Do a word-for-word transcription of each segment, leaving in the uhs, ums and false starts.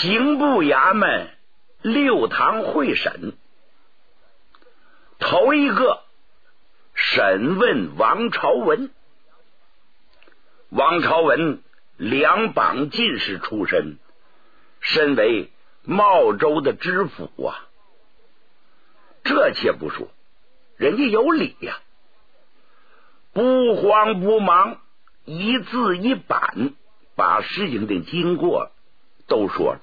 刑部衙门六堂会审，头一个审问王朝文。王朝文两榜进士出身，身为茂州的知府啊。这且不说，人家有理呀、啊，不慌不忙，一字一板把事情的经过都说了。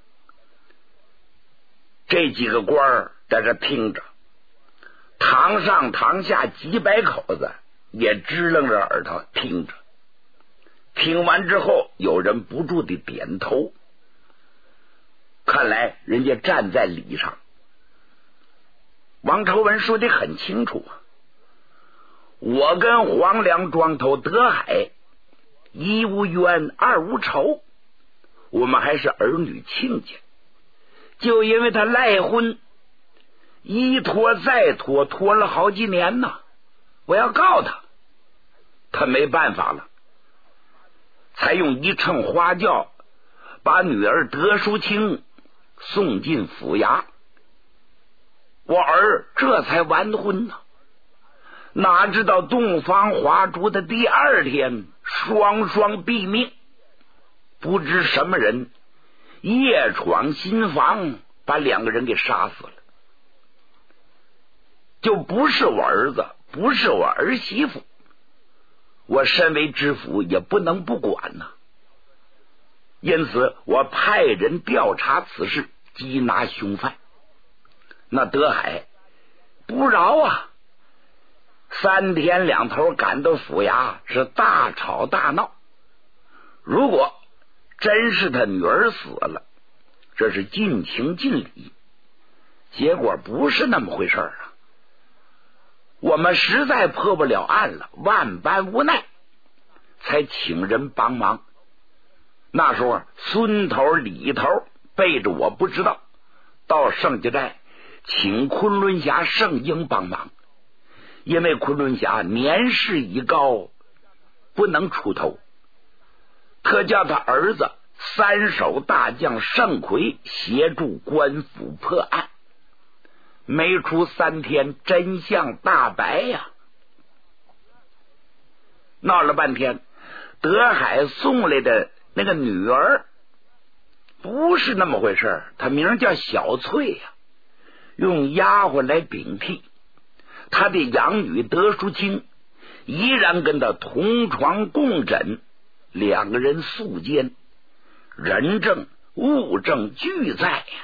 这几个官儿在这听着，堂上堂下几百口子也支棱着耳朵听着。听完之后，有人不住地点头，看来人家站在理上。王朝文说的很清楚啊，我跟黄梁庄头德海一无冤二无仇，我们还是儿女亲家，就因为他赖婚，一拖再拖，拖了好几年呢，我要告他，他没办法了，才用一乘花轿把女儿德淑清送进府衙，我儿这才完婚呢。哪知道洞房花烛的第二天，双双毙命，不知什么人夜闯新房，把两个人给杀死了。就不是我儿子，不是我儿媳妇，我身为知府也不能不管呐、啊。因此我派人调查此事，缉拿凶犯。那德海不饶啊，三天两头赶到府衙，是大吵大闹。如果真是他女儿死了，这是尽情尽礼，结果不是那么回事啊。我们实在破不了案了，万般无奈，才请人帮忙。那时候孙头李头背着我不知道，到盛家寨请昆仑侠盛英帮忙，因为昆仑侠年事已高，不能出头，特叫他儿子三手大将盛奎协助官府破案。没出三天，真相大白呀！闹了半天，德海送来的那个女儿不是那么回事，她名叫小翠呀、啊，用丫鬟来顶替。他的养女德淑清依然跟他同床共枕，两个人素奸，人证物证俱在呀。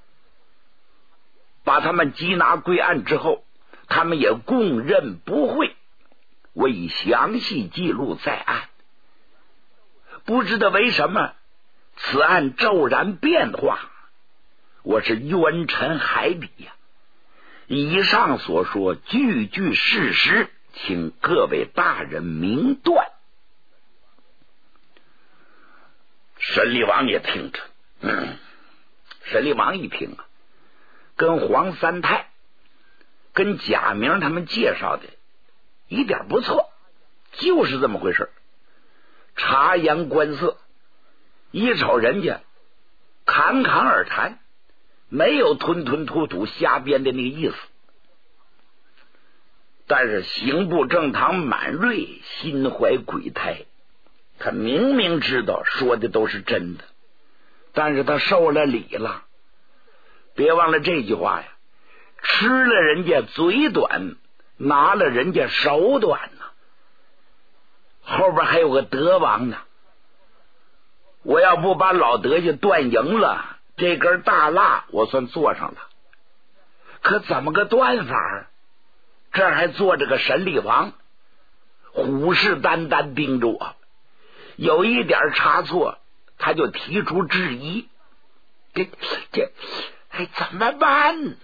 把他们缉拿归案之后，他们也供认不讳，我已详细记录在案。不知道为什么此案骤然变化，我是冤沉海底呀、啊。以上所说句句事实，请各位大人明断。沈厉王也听着、嗯、沈厉王一听啊，跟黄三太跟贾明他们介绍的一点不错，就是这么回事。察言观色，一瞅人家侃侃而谈，没有吞吞吐吐瞎编的那个意思。但是刑部正堂满瑞心怀鬼胎，他明明知道说的都是真的，但是他受了礼了。别忘了这句话呀，吃了人家嘴短，拿了人家手短呢。后边还有个德王呢，我要不把老德家断赢了，这根大蜡我算做上了。可怎么个断法？这儿还坐着个沈厉王，虎视眈眈盯着我，有一点差错他就提出质疑，这这哎怎么办呢？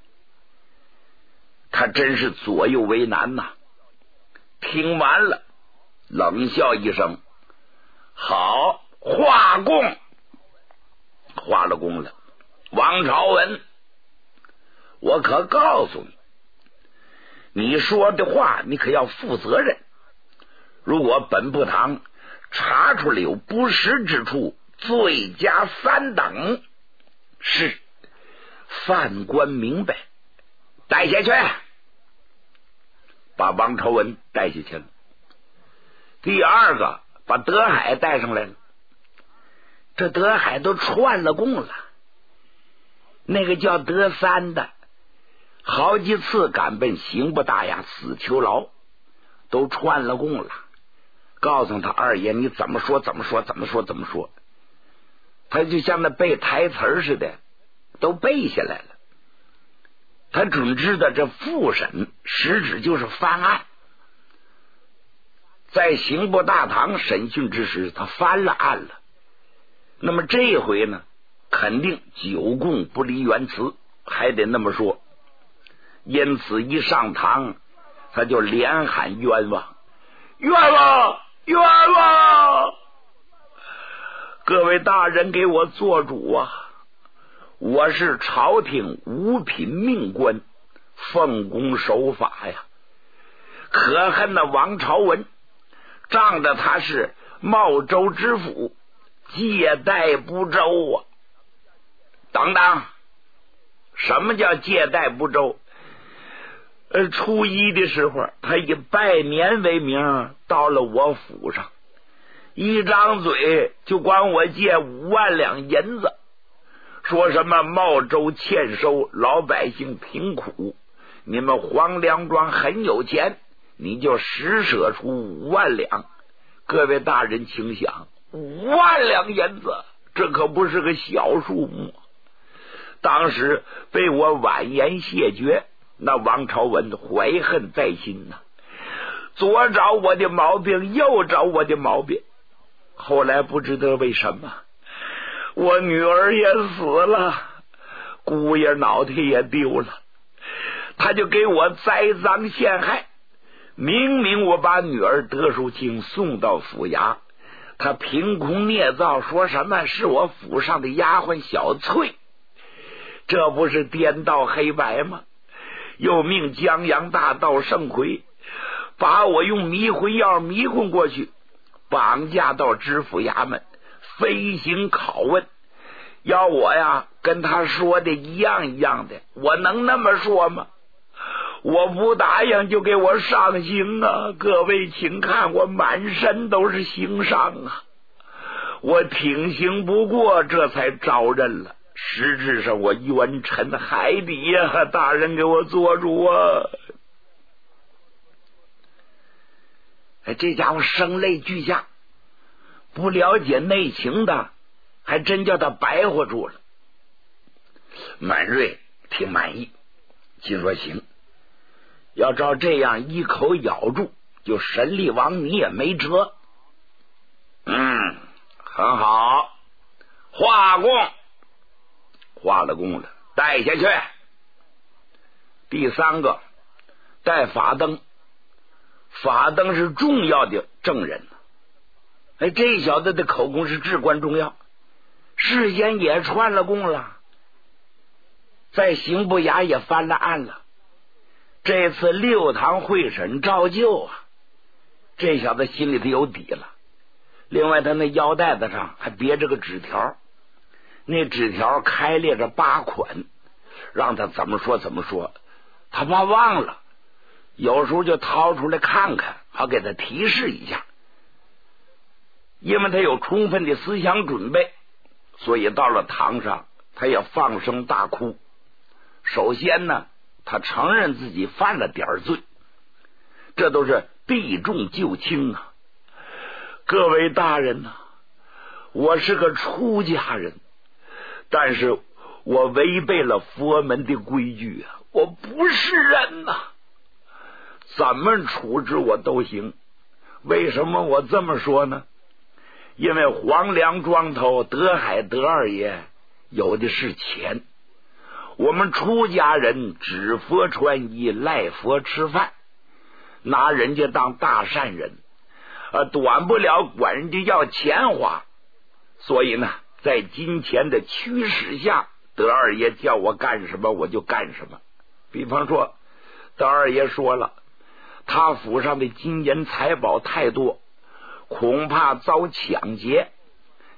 他真是左右为难呐。听完了冷笑一声，好，画供。画了供了。王朝文，我可告诉你，你说的话你可要负责任。如果本部堂查出了有不实之处， 罪加三等。是，犯官明白，带下去，把王朝文带下去了。第二个把德海带上来了，这德海都串了供了。那个叫德三的好几次赶奔刑部大衙死囚牢，都串了供了，告诉他二爷你怎么说怎么说怎么说怎么说，他就像那背台词似的都背下来了。他准知道这复审实质就是翻案，在刑部大堂审讯之时他翻了案了，那么这回呢肯定久供不离原词，还得那么说。因此一上堂他就连喊冤枉，冤枉，冤枉！各位大人给我做主啊！我是朝廷五品命官，奉公守法呀。可恨的王朝文，仗着他是茂州知府，借贷不周啊！等等，什么叫借贷不周？呃，初一的时候，他以拜年为名到了我府上，一张嘴就管我借五万两银子，说什么茂州欠收，老百姓贫苦，你们黄梁庄很有钱，你就施舍出五万两。各位大人请想，五万两银子，这可不是个小数目。当时被我婉言谢绝，那王朝文怀恨在心呐、啊，左找我的毛病，右找我的毛病。后来不知道为什么，我女儿也死了，姑爷脑袋也丢了，他就给我栽赃陷害。明明我把女儿德淑清送到府衙，他凭空捏造，说什么是我府上的丫鬟小翠，这不是颠倒黑白吗？又命江洋大盗盛奎把我用迷魂药迷魂过去，绑架到知府衙门，飞行拷问，要我呀跟他说的一样一样的，我能那么说吗？我不答应就给我上刑啊！各位请看，我满身都是刑伤啊！我挺刑不过，这才招认了。实质上我冤沉海底呀、啊！大人给我做主啊！哎，这家伙声泪俱下，不了解内情的，还真叫他白活住了。满瑞挺满意，心说行，要照这样一口咬住，就神力王你也没辙。嗯，很好，画供。画了供了，带下去。第三个，带法灯。法灯是重要的证人，哎，这小子的口供是至关重要。事先也串了供了，在刑部衙也翻了案了。这次六堂会审照旧啊，这小子心里头有底了。另外，他那腰带子上还别着个纸条。那纸条开列着八款，让他怎么说怎么说，他怕忘了，有时候就掏出来看看，好给他提示一下。因为他有充分的思想准备，所以到了堂上他也放声大哭。首先呢，他承认自己犯了点罪，这都是避重就轻啊。各位大人啊，我是个出家人，但是我违背了佛门的规矩啊！我不是人呐、啊，怎么处置我都行。为什么我这么说呢？因为黄梁庄头德海德二爷有的是钱，我们出家人只佛穿衣，赖佛吃饭，拿人家当大善人，呃，短不了管人家要钱花，所以呢，在金钱的驱使下，德二爷叫我干什么我就干什么。比方说，德二爷说了，他府上的金银财宝太多，恐怕遭抢劫，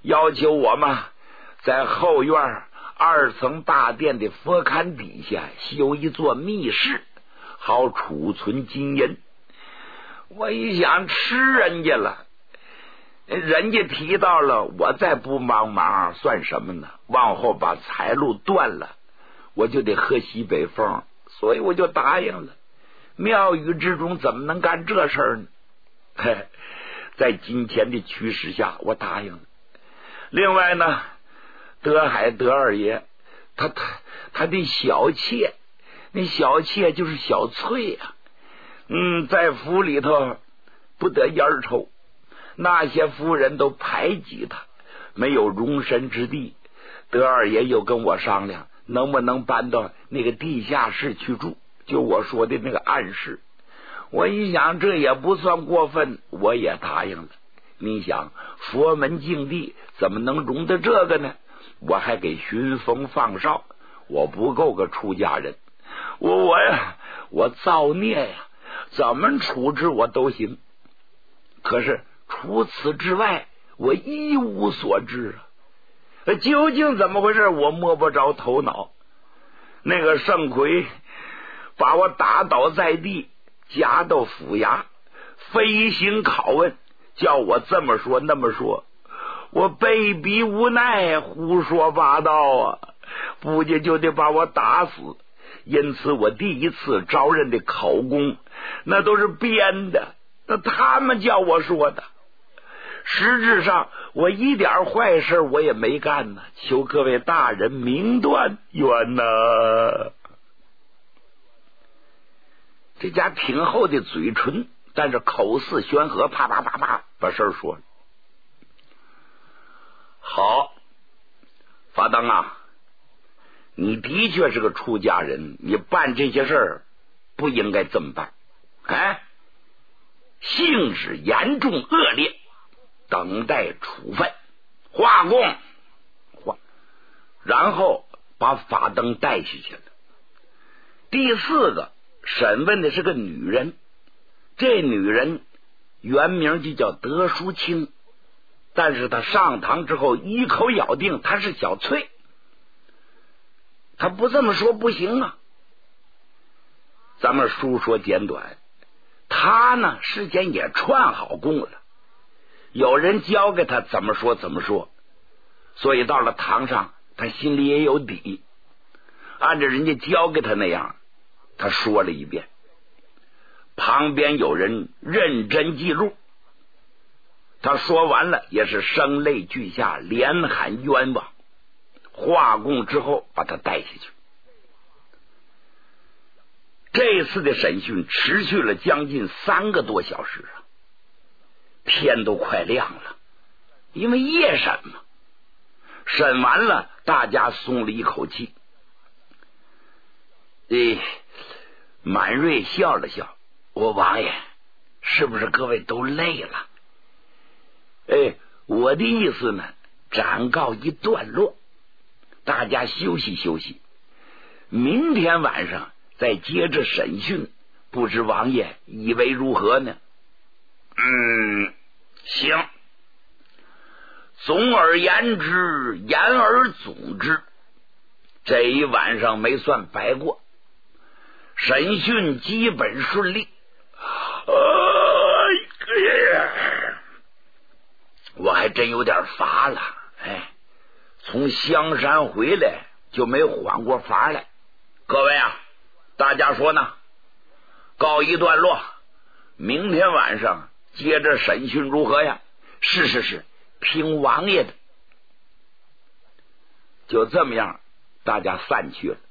要求我嘛，在后院二层大殿的佛龛底下修一座密室，好储存金银。我一想，吃人家了，人家提到了，我再不帮忙算什么呢？往后把财路断了，我就得喝西北风，所以我就答应了。庙宇之中怎么能干这事儿呢？嘿，在金钱的驱使下，我答应了。另外呢，德海德二爷他他他的小妾，那小妾就是小翠啊，嗯，在府里头不得烟抽，那些夫人都排挤他，没有容身之地。德二爷又跟我商量，能不能搬到那个地下室去住，就我说的那个暗室。我一想，这也不算过分，我也答应了。你想，佛门净地怎么能容得这个呢？我还给巡风放哨，我不够个出家人，我我呀，我造孽呀，怎么处置我都行。可是除此之外，我一无所知啊！究竟怎么回事，我摸不着头脑。那个盛奎把我打倒在地，夹到府衙，飞行拷问，叫我这么说那么说，我被逼无奈，胡说八道啊！不仅就得把我打死。因此我第一次招认的口供那都是编的，那他们叫我说的。实质上我一点坏事我也没干呢，求各位大人明断冤呐！这家挺厚的嘴唇，但是口似悬河，啪啪啪啪把事儿说了。好，法当啊，你的确是个出家人，你办这些事儿不应该这么办，哎，性质严重恶劣，等待处分，画供，画，然后把法灯带下去了。第四个审问的是个女人，这女人原名就叫德淑清，但是她上堂之后一口咬定她是小翠，她不这么说不行啊。咱们书说简短，她呢事先也串好供了，有人教给她怎么说怎么说，所以到了堂上她心里也有底，按照人家教给她那样她说了一遍。旁边有人认真记录，他说完了也是声泪俱下，连喊冤枉。画供之后把他带下去。这次的审讯持续了将近三个多小时啊，天都快亮了，因为夜审嘛。审完了，大家松了一口气。诶，满瑞笑了笑，我王爷，是不是各位都累了？哎，我的意思呢，暂告一段落，大家休息休息，明天晚上再接着审讯，不知王爷以为如何呢？嗯，行。总而言之，言而总之，这一晚上没算白过，审讯基本顺利。我还真有点乏了，哎，从香山回来就没缓过乏来。各位啊，大家说呢？告一段落，明天晚上接着审讯如何呀？是是是，听王爷的。就这么样，大家散去了。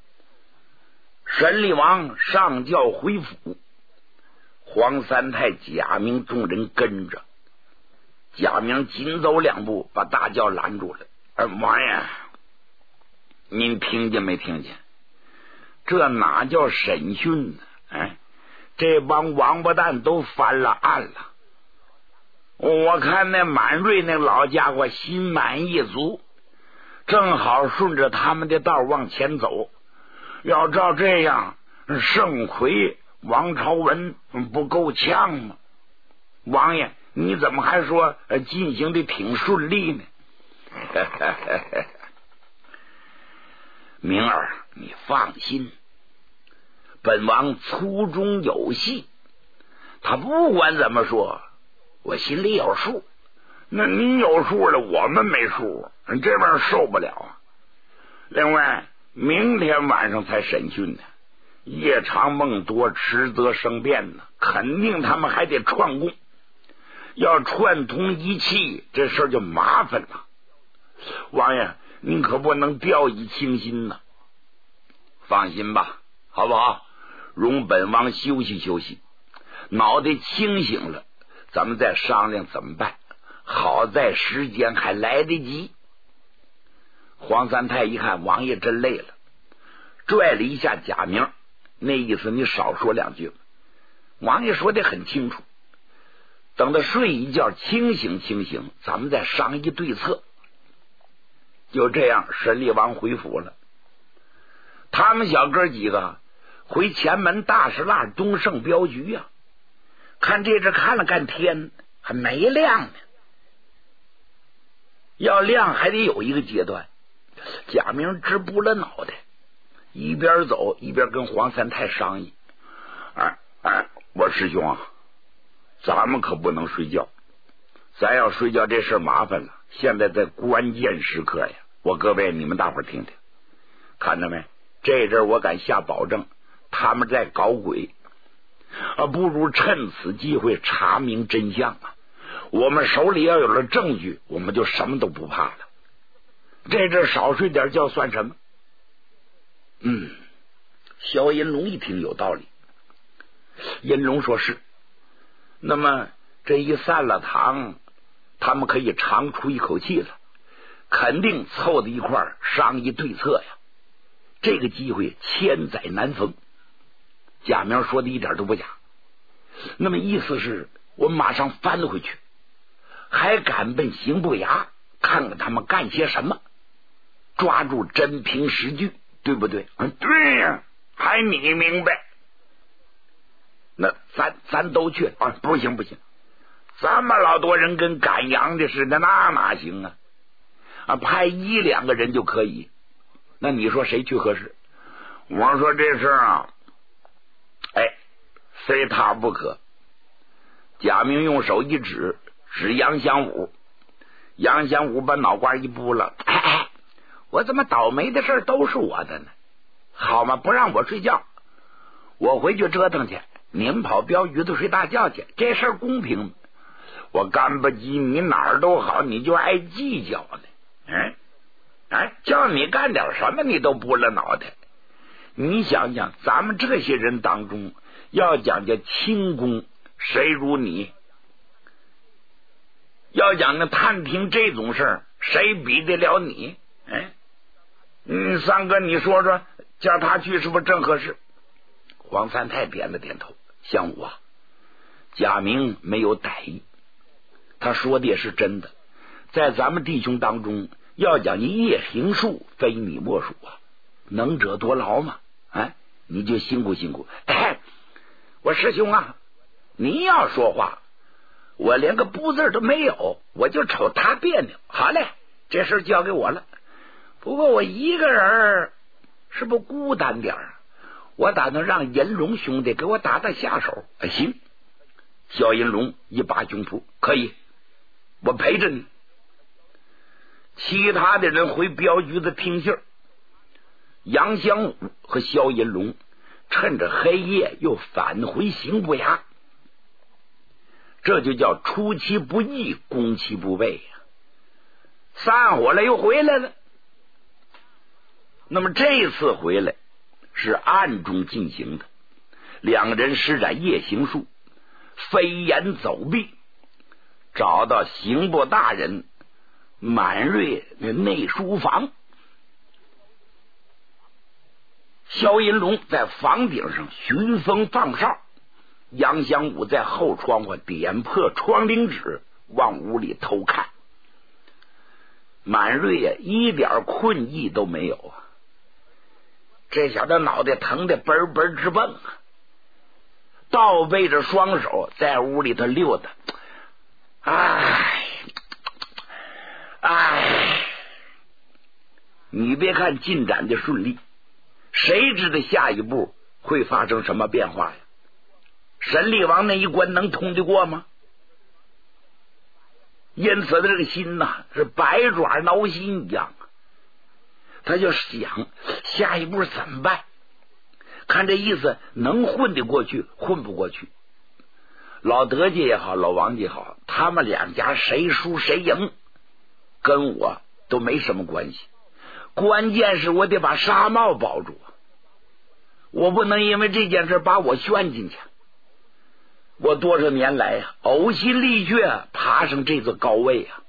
审理王上轿回府，黄三太、贾明众人跟着。贾明紧走两步，把大轿拦住了。而王爷，您听见没听见？这哪叫审讯呢？哎，这帮王八蛋都翻了案了。我看那满瑞那老家伙心满意足，正好顺着他们的道往前走。要照这样，盛奎、王朝文不够呛吗？王爷，你怎么还说、呃、进行的挺顺利呢？ 明儿你放心，本王粗中有细，他不管怎么说，我心里有数。 那你有数了，我们没数，这边受不了啊。另外，明天晚上才审讯呢，夜长梦多，迟则生变呢，肯定他们还得串供，要串通一气，这事儿就麻烦了。王爷，您可不能掉以轻心呐。 放心吧，好不好？容本王休息休息，脑袋清醒了，咱们再商量怎么办。好在时间还来得及。黄三太一看王爷真累了，拽了一下贾明，那意思你少说两句。王爷说的很清楚，等他睡一觉清醒清醒，咱们再商议对策。就这样，沈厉王回府了。他们小哥几个回前门大石蜡东胜镖局呀、啊，看这只看了看天，还没亮呢。要亮还得有一个阶段。贾明直不了脑袋，一边走一边跟黄三太商议：“ 哎哎，我师兄啊，咱们可不能睡觉，咱要睡觉这事麻烦了。现在在关键时刻呀，我各位你们大伙听听，看到没？这阵我敢下保证，他们在搞鬼啊！不如趁此机会查明真相啊！我们手里要有了证据，我们就什么都不怕了。这阵少睡点觉算什么？” 嗯，萧银龙一听有道理。银龙说是，那么这一散了堂，他们可以长出一口气了，肯定凑在一块儿商议对策呀。这个机会千载难逢。贾明说的一点都不假。那么意思是我马上翻回去，还赶奔刑部衙，看看他们干些什么，抓住真凭实据，对不对？ 嗯，对呀，还你明白？ 那咱咱都去啊？不行不行，这么老多人跟赶羊的似的，那哪行啊？ 啊，派一两个人就可以。那你说谁去合适？ 我说这事啊，哎，非他不可。 贾明用手一指，指杨祥武。杨祥武把脑瓜一拨了，哎哎，我怎么倒霉的事都是我的呢？好嘛，不让我睡觉，我回去折腾去。你们跑镖局子睡大觉去，这事儿公平吗？ 我干不及你哪儿都好，你就爱计较呢。哎哎，叫你干点什么你都拨了脑袋。你想想，咱们这些人当中，要讲究轻功，谁如你？要讲究探听这种事儿，谁比得了你？哎，嗯，三哥，你说说，叫他去是不是正合适？ 黄三太点了点头。相武啊，贾明没有歹意，他说的也是真的。在咱们弟兄当中，要讲一夜行术，非你莫属啊，能者多劳嘛。哎，你就辛苦辛苦。哎，我师兄啊，你要说话，我连个不字都没有，我就瞅他别扭。好嘞，这事交给我了。不过我一个人是不是孤单点儿？我打算让银龙兄弟给我打打下手。哎，行。小银龙一把胸脯，可以，我陪着你。其他的人回镖局子听信儿。杨香武和萧银龙趁着黑夜又返回刑部衙，这就叫出其不意，攻其不备呀、啊。散伙了又回来了。那么这次回来是暗中进行的，两个人施展夜行术，飞檐走壁，找到刑部大人满瑞的内书房。萧银龙在房顶上巡风放哨，杨祥武在后窗户点破窗棂纸，往屋里偷看。满瑞呀、啊，一点困意都没有啊！这小子脑袋疼得嘣嘣直蹦啊，倒背着双手在屋里头溜达。哎哎， 你别看进展的顺利，谁知道下一步会发生什么变化呀？神力王那一关能通得过吗？因此他这个心呐，是百爪挠心一样，他就想下一步怎么办，看这意思能混得过去混不过去。老德家也好，老王家也好，他们两家谁输谁赢跟我都没什么关系，关键是我得把纱帽保住，我不能因为这件事把我陷进去。我多少年来呀、啊，呕心沥血爬上这座高位啊！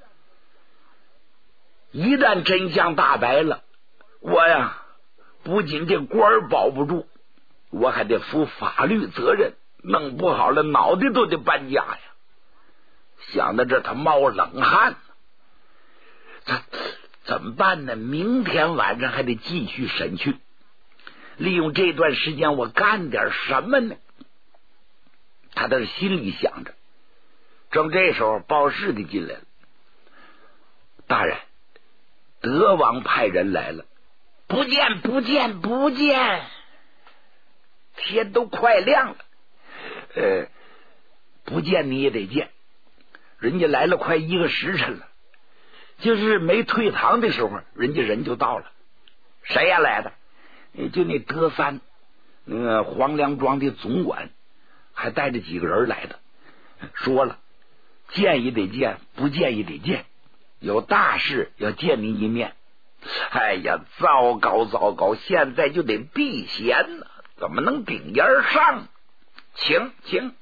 一旦真相大白了，我呀不仅这官儿保不住，我还得负法律责任，弄不好了脑袋都得搬家呀！想到这他冒冷汗，这怎么办呢？明天晚上还得继续审讯，利用这段时间我干点什么呢？他在心里想着。正这时候报事的进来了，大人，德王派人来了。不见不见不见，天都快亮了，呃，不见你也得见，人家来了快一个时辰了，就是没退堂的时候，人家人就到了。谁呀来的？就那德三，那个黄梁庄的总管，还带着几个人来的。说了，见也得见，不见也得见，有大事要见您一面。哎呀，糟糕糟糕，现在就得避嫌呢，怎么能顶烟上？请请。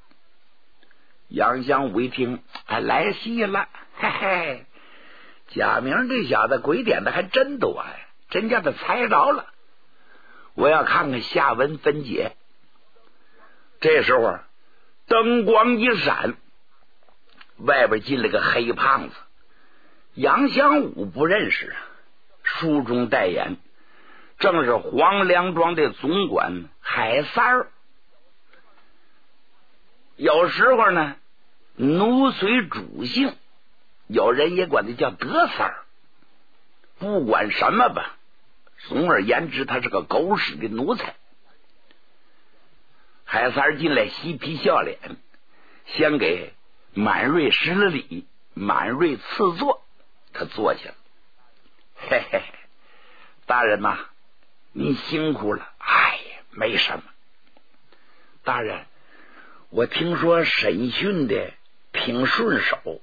杨香武一听，哎，来戏了，嘿嘿，贾明这小子鬼点的还真多呀，真叫他猜着了。我要看看下文分解。这时候灯光一闪，外边进了个黑胖子。杨香武不认识啊，书中代言，正是黄梁庄的总管海三儿。有时候呢，奴随主姓，有人也管他叫德三儿。不管什么吧，总而言之，他是个狗屎的奴才。海三儿进来嬉皮笑脸，先给满瑞施了礼，满瑞赐座，他坐下了。嘿嘿，大人呐、啊，您辛苦了。哎呀，没什么。大人，我听说审讯的挺顺手。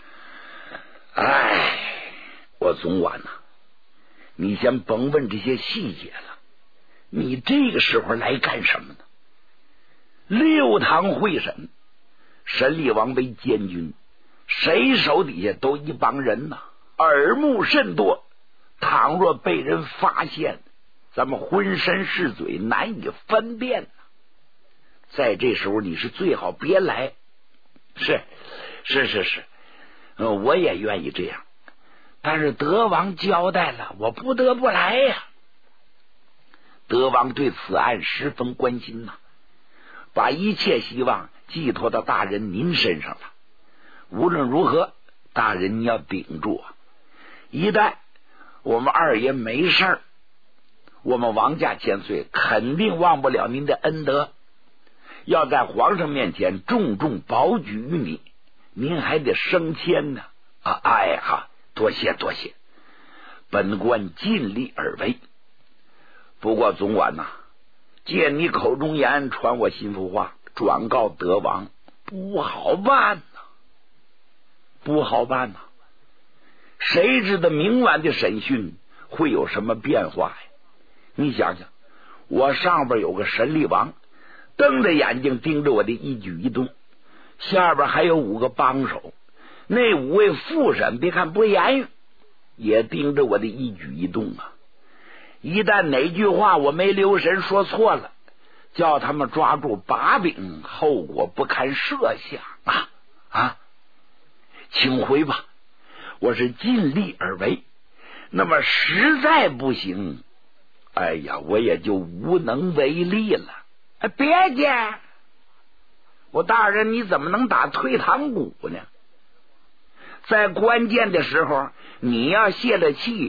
哎，我总管呐、啊，你先甭问这些细节了，你这个时候来干什么呢？六堂会审，神力王为监军，谁手底下都一帮人呐、啊，耳目甚多。倘若被人发现，咱们浑身是嘴，难以分辨、啊、在这时候你是最好别来。是是是是、呃、我也愿意这样，但是德王交代了，我不得不来呀。德王对此案十分关心呐、啊，把一切希望寄托到大人您身上了。无论如何，大人你要顶住啊！一旦我们二爷没事儿，我们王家千岁肯定忘不了您的恩德，要在皇上面前重重保举于你，您还得升迁呢。啊，哎哈，多谢多谢，本官尽力而为。不过总管呐、啊，借你口中言，传我心腹话，转告德王，不好办呐、啊，不好办呐、啊。谁知道明晚的审讯会有什么变化呀？你想想，我上边有个神力王，瞪着眼睛盯着我的一举一动，下边还有五个帮手，那五位副审别看不言语，也盯着我的一举一动啊。一旦哪句话我没留神说错了，叫他们抓住把柄，后果不堪设想啊啊！请回吧，我是尽力而为，那么实在不行，哎呀，我也就无能为力了。哎，别介，我大人你怎么能打退堂鼓呢？在关键的时候，你要泄了气，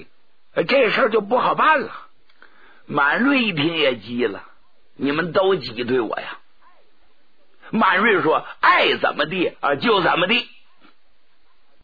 这事儿就不好办了。满瑞一听也急了，你们都挤兑我呀。满瑞说：“爱怎么地啊，就怎么地。